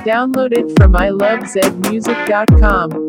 Download it from ilovezmusic.com.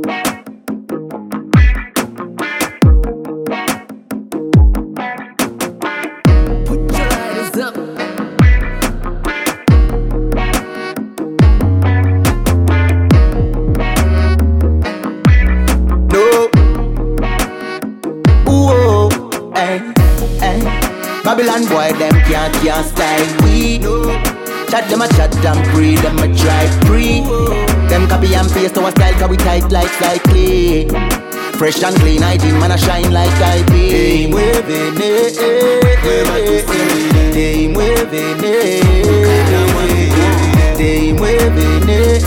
Babylon boy, them can't style we. Chat them a chat and breed, them a try free. Them copy and paste our style, cause we tight like clay. Fresh and clean, hygiene, man a shine like IP. They mueven it, they mueven it, they mueven it,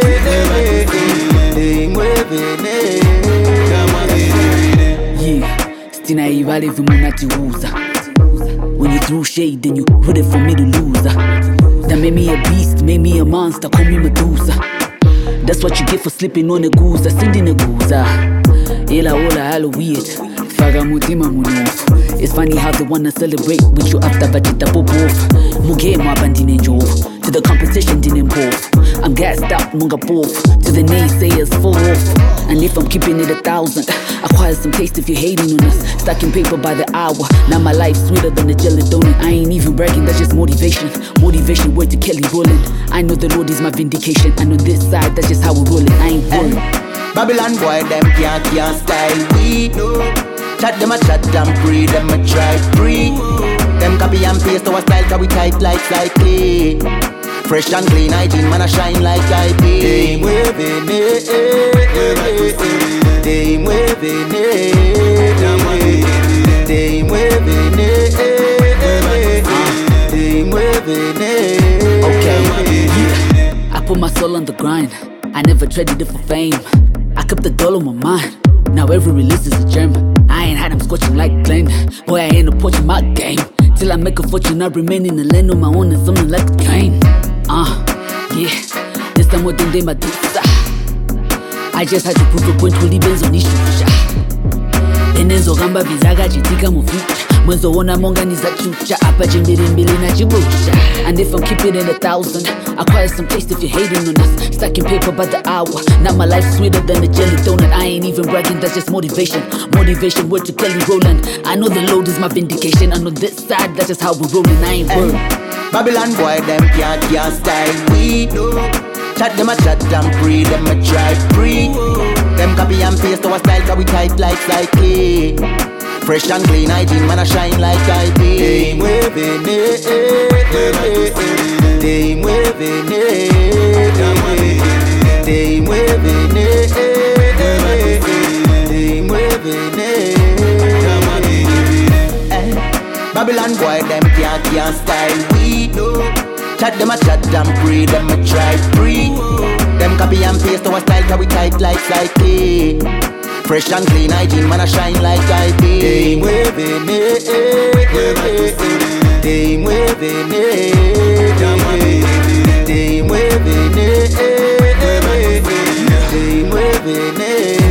they mueven it. Yeah, stina ivale vimunatiuza. When you threw shade, then you put it for me to lose. That made me a beast, made me a monster, call me Medusa. That's what you get for slipping on the goose, sending the goose. Ela ola halo weird, faga mutima munofu. It's funny how they wanna celebrate with you after vajita popof. Muge mabandine njov, to the competition didn't involve. I'm gassed out, munga both, to the naysayers fall off. And if I'm keeping it 1,000, acquire some taste if you're hating on us. Stacking paper by the hour, now my life's sweeter than the jelly donut. I ain't even bragging, that's just motivation. Motivation, word to Kelly Rowland. I know the Lord is my vindication. I know this side, that's just how we roll it. I ain't rolling. Babylon boy, them can't style we. Chat them a chat and breed, them a try free. Them copy and paste our style, cause we tight like clay. Fresh and clean, hygiene, man a shine like IP. They mueven it, they mueven it, they mueven it, they mueven it. Okay, yeah. I put my soul on the grind. I never traded it for fame. I kept the doll on my mind. Now every release is a gem. I ain't had them scorching like Glenn. Boy, I ain't approaching my game. Till I make a fortune, I remain in the lane on my own and something like a train. Yeah, this time what they my dusa. I just had to prove a point with the benzo nishusha. Enenzo gamba vizaga jitika mu future. Mwenzo wona monga ni za chucha. Apa jimbiri mbili na jibusha. And if I'm keeping it 1,000, acquire some taste if you're hating on us. Stacking paper by the hour. Now my life's sweeter than the jelly donut. I ain't even bragging, that's just motivation. Motivation, word to Kelly Rowland. I know the Lord is my vindication. I know this side, that's just how we rollin'. I ain't worried. Babylon boy, them can't style we. Chat them a chat and breed, them a try free. Them copy and paste our style, cause we tight like clay. Fresh and clean, hygiene, man a shine like IP. They mueven it, they mueven it, they mueven it, they mueven it. Babylon boy, them can't style we. Chat them a chat and breed, them a try free. Them copy and paste our style, cause we tight like clay. Fresh and clean, hygiene, man a shine like IP. They mueven it, they mueven it, they mueven it, they mueven it.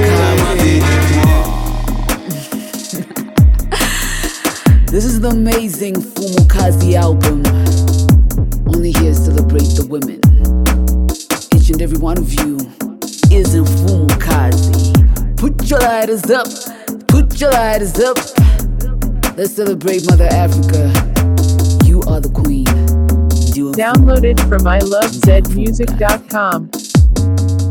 This is the amazing Fumukazi album. Only here to celebrate the women. Each and every one of you is in Fumukazi. Put your lighters up, put your lighters up. Let's celebrate Mother Africa. You are the queen. Download it from ilovezmusic.com.